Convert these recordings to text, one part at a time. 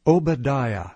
Obadiah.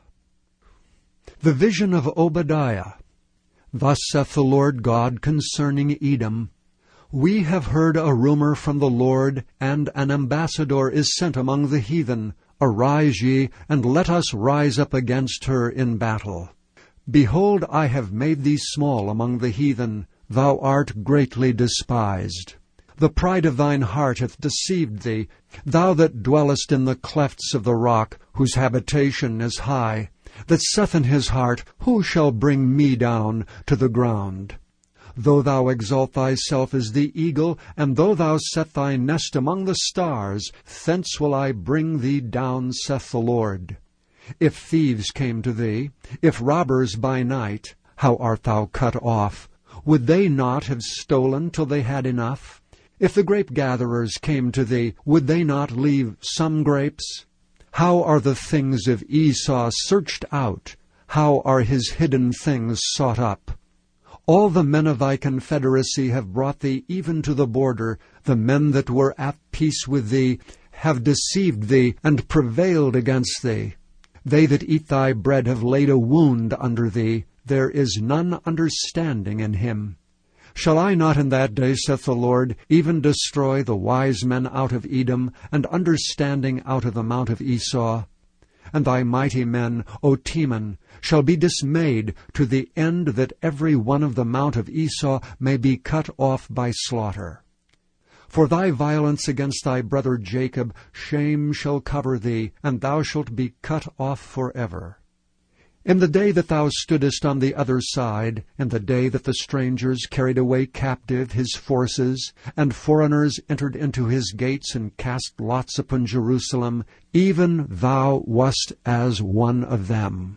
The vision of Obadiah. Thus saith the Lord God concerning Edom, We have heard a rumor from the Lord, and an ambassador is sent among the heathen. Arise ye, and let us rise up against her in battle. Behold, I have made thee small among the heathen. Thou art greatly despised. The pride of thine heart hath deceived thee, thou that dwellest in the clefts of the rock, whose habitation is high, that saith in his heart, Who shall bring me down to the ground? Though thou exalt thyself as the eagle, and though thou set thy nest among the stars, thence will I bring thee down, saith the Lord. If thieves came to thee, if robbers by night, how art thou cut off? Would they not have stolen till they had enough? If the grape-gatherers came to thee, would they not leave some grapes? How are the things of Esau searched out? How are his hidden things sought up? All the men of thy confederacy have brought thee even to the border. The men that were at peace with thee have deceived thee and prevailed against thee. They that eat thy bread have laid a wound under thee. There is none understanding in him. Shall I not in that day, saith the Lord, even destroy the wise men out of Edom, and understanding out of the mount of Esau? And thy mighty men, O Teman, shall be dismayed, to the end that every one of the mount of Esau may be cut off by slaughter. For thy violence against thy brother Jacob, shame shall cover thee, and thou shalt be cut off forever. In the day that thou stoodest on the other side, in the day that the strangers carried away captive his forces, and foreigners entered into his gates and cast lots upon Jerusalem, even thou wast as one of them.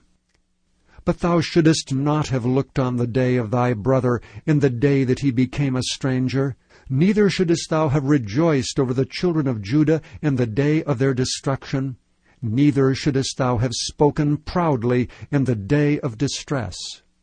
But thou shouldest not have looked on the day of thy brother in the day that he became a stranger, neither shouldest thou have rejoiced over the children of Judah in the day of their destruction. Neither shouldest thou have spoken proudly in the day of distress.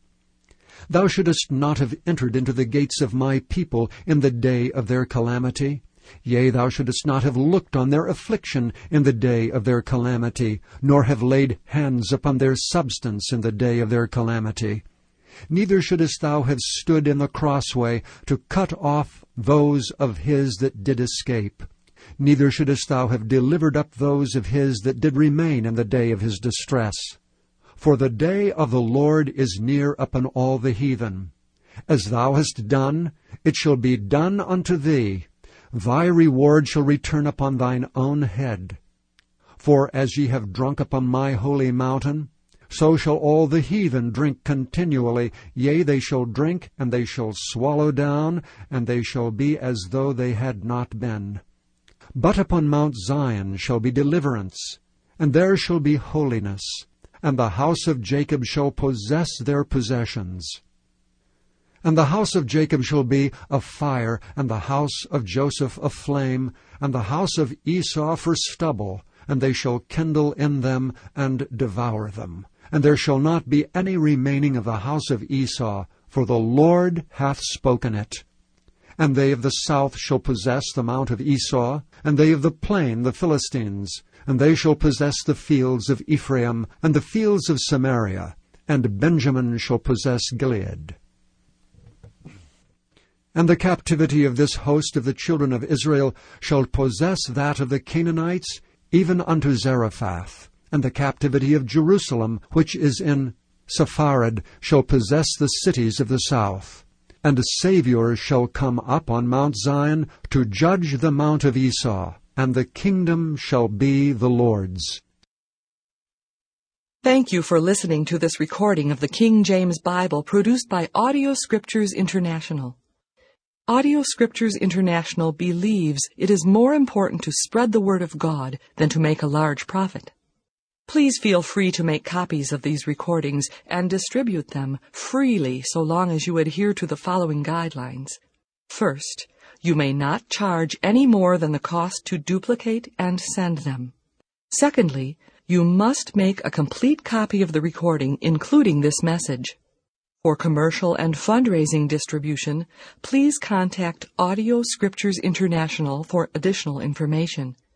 Thou shouldest not have entered into the gates of my people in the day of their calamity. Yea, thou shouldest not have looked on their affliction in the day of their calamity, nor have laid hands upon their substance in the day of their calamity. Neither shouldest thou have stood in the crossway to cut off those of his that did escape. Neither shouldest thou have delivered up those of his that did remain in the day of his distress. For the day of the Lord is near upon all the heathen. As thou hast done, it shall be done unto thee. Thy reward shall return upon thine own head. For as ye have drunk upon my holy mountain, so shall all the heathen drink continually. Yea, they shall drink, and they shall swallow down, and they shall be as though they had not been. But upon Mount Zion shall be deliverance, and there shall be holiness, and the house of Jacob shall possess their possessions. And the house of Jacob shall be a fire, and the house of Joseph a flame, and the house of Esau for stubble, and they shall kindle in them and devour them. And there shall not be any remaining of the house of Esau, for the Lord hath spoken it. And they of the south shall possess the mount of Esau, and they of the plain the Philistines, and they shall possess the fields of Ephraim, and the fields of Samaria, and Benjamin shall possess Gilead. And the captivity of this host of the children of Israel shall possess that of the Canaanites, even unto Zarephath. And the captivity of Jerusalem, which is in Sepharad, shall possess the cities of the south. And a Saviour shall come up on Mount Zion to judge the mount of Esau, and the kingdom shall be the Lord's. Thank you for listening to this recording of the King James Bible produced by Audio Scriptures International. Audio Scriptures International believes it is more important to spread the Word of God than to make a large profit. Please feel free to make copies of these recordings and distribute them freely so long as you adhere to the following guidelines. First, you may not charge any more than the cost to duplicate and send them. Secondly, you must make a complete copy of the recording, including this message. For commercial and fundraising distribution, please contact Audio Scriptures International for additional information.